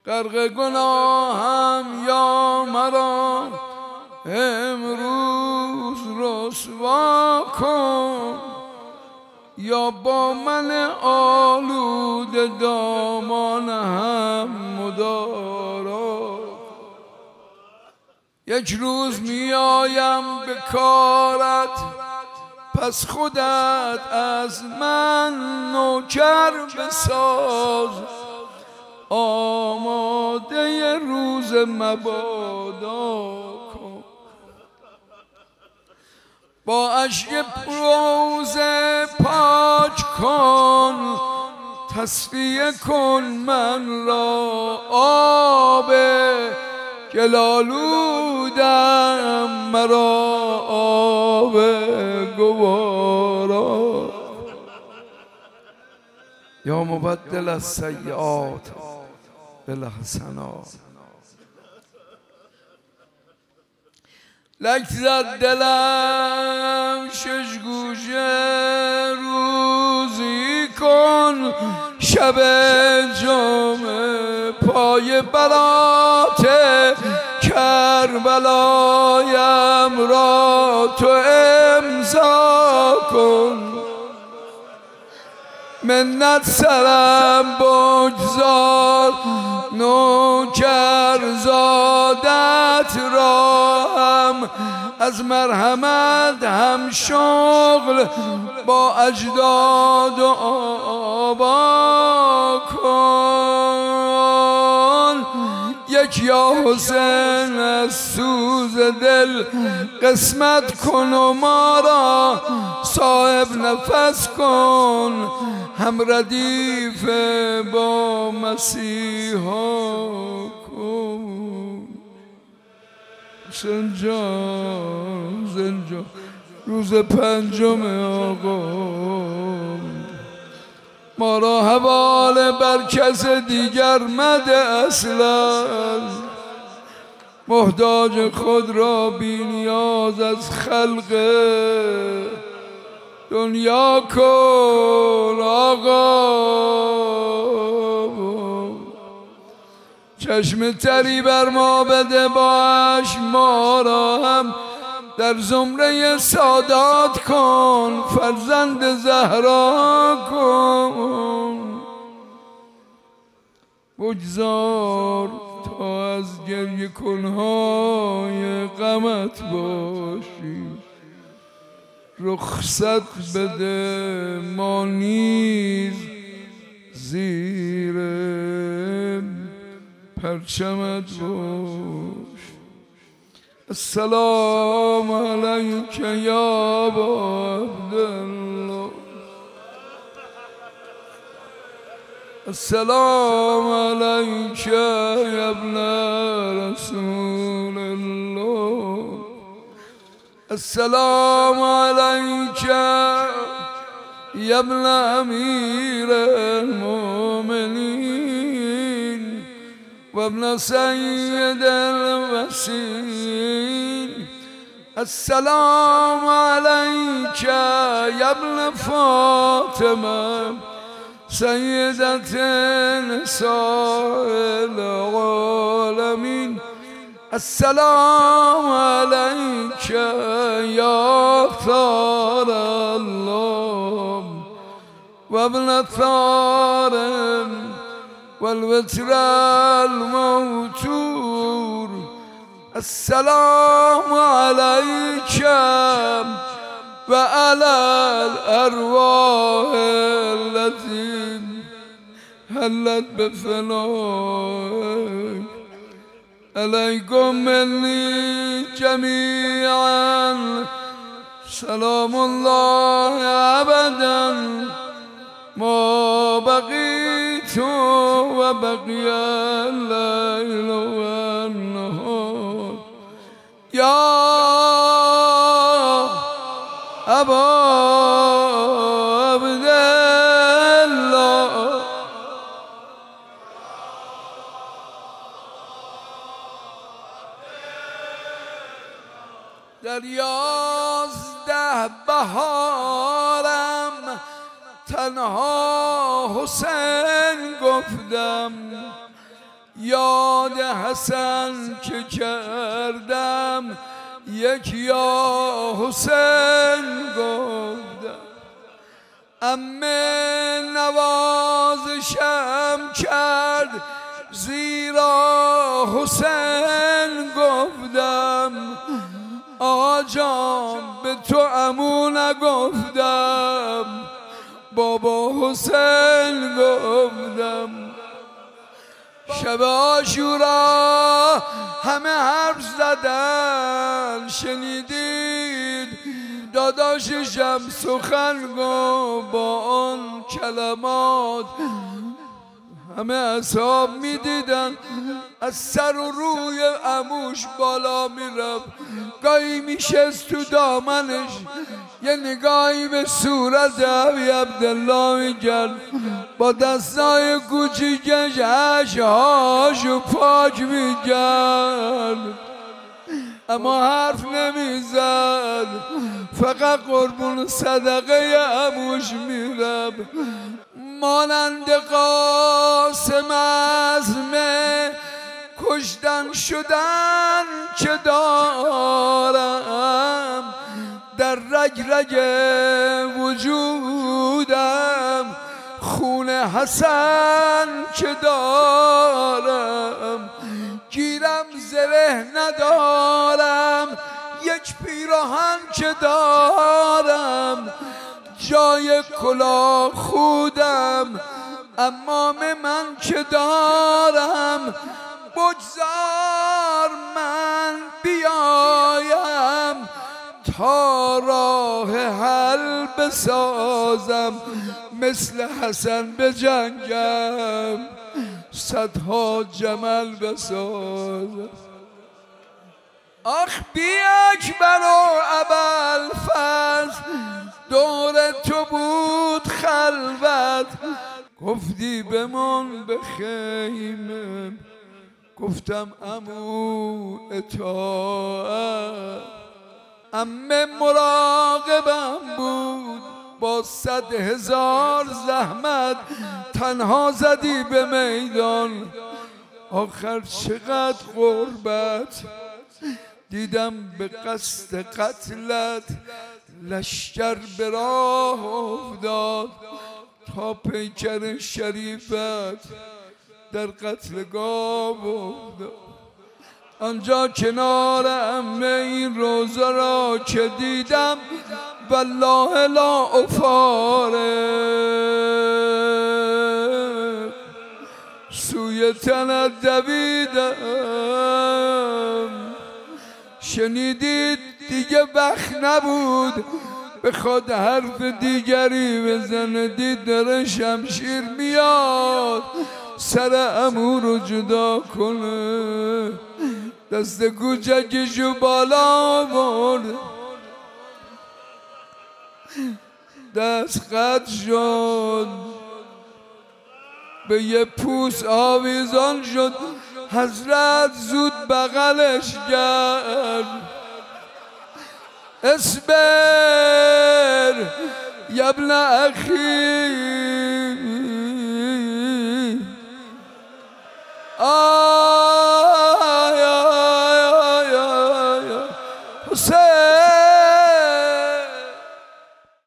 غرق گناهم یا مرا امروز رسوا کن، یا با من آلوده دامان هم مدارا. یک روز میایم به کارت، پس خودت از من نوکر بساز. آماده روز مبادا کن، با اشک روزه پاک کن. تصفیه کن من را آب گلالودم، مرا آب گوارا. یا مبدل السیئات بالحسنات. لک زد دلم شش گوشه روزی کن، شب جمعه پای برات کربلایم را تو امضا کن. منت سرم بگذار نوکر زادت را هم، از مرحمت هم شغل با اجداد و آبا کن. یک یا حسین از سوز دل قسمت کن و ما را صاحب نفس کن، هم ردیف با مسیحا کن. زنجان روز پنجم آقا، ما را حواله بر کس دیگر مده. اصلا محتاج خود را بی نیاز از خلق دنیا کن آقا. چشم تری بر ما بده باش، ما را هم در زمره سادات کن. فرزند زهرا کن، بگذار تا از گریه کنهای غمت باشی. رخصت بده ما نیز زیر پرچمت باش. السلام علیک یا ابا عبدالله، السلام علیک یا ابن رسول الله، السلام علیک یا ابن امیر المؤمنین و ابن سید الوسیل. السلام علیک یا ابن فاطمه سیدت نساء العالمین. السلام علیک یا ثار الله و ابن ثار والوتر الموتور. السلام علیک و علی الارواح التي حلت بفنائك. علیکم منی جمیعا سلام الله ابدا ما بقیت و بقی اللیل و النهار. یا ابا عبدالله، در 11 بهارم تنها حسین گفتم، یاد حسن که کردم یک یا حسین گفتم عمه نوازشم کرد زیرا حسین گفتم آقا جان به تو عمو نگفتم بابا حسین گفتم شب عاشورا همه حرف زدن شنیدید داداششم سخن گفت با آن کلمات همه اصحاب میدیدن از سر و روی عموش بالا میرفت گاهی میشست تو دامنش یه نگاهی به صورت ابی عبدالله میکرد با دستای کوچیکش اشهاشو پاک میکرد اما حرف نمیزد فقط قربون صدقه عموش میرفت مانند قاسم عزمه کشتن شدن که دارم در رگ رگ وجودم خون حسن که دارم گیرم زره ندارم یک پیراهن که دارم جای کلاه خودم امام من که دارم بگذار من بیایم تا راه حل بسازم مثل حسن بجنگم صدها جمل بسازم آخ بی اکبر و ابوالفضل دور تو بود خلوت گفتی بمان به خیمه گفتم عمو اطاعت عمه مراقبم بود با 100,000 زحمت تنها زدی به میدان آخر چقدر غربت دیدم به قصد قتلت لشکر به راه افتاد تا پیکر شریفت در قتلگاه افتاد آنجا کنار عمه این روزه را که دیدم والله لا افارق سوی تنت دویدم شنیدید دیگه وقت نبود بخواد حرف دیگری بزنه دید داره شمشیر میاد سر عمو رو جدا کنه دست کوچکشو بالا برد دست قطع شد به یه پوست آویزان شد حضرت زود بغلش کرد اصبر یا ابن اخی